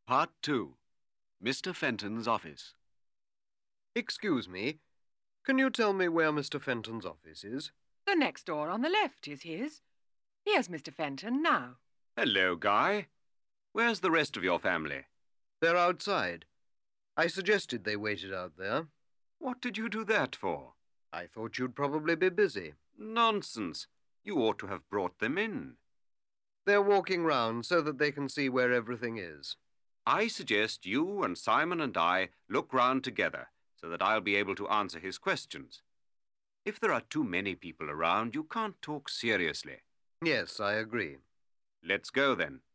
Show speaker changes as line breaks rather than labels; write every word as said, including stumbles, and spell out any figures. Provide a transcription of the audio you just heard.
Part two. Mister Fenton's office.
Excuse me, can you tell me where Mister Fenton's office is?
The next door on the left is his. Here's Mister Fenton now.
Hello, Guy. Where's the rest of your family?
They're outside. I suggested they waited out there.
What did you do that for?
I thought you'd probably be busy.
Nonsense. You ought to have brought them in.
They're walking round so that they can see where everything is.
I suggest you and Simon and I look round together so that I'll be able to answer his questions. If there are too many people around, you can't talk seriously.
Yes, I agree.
Let's go then.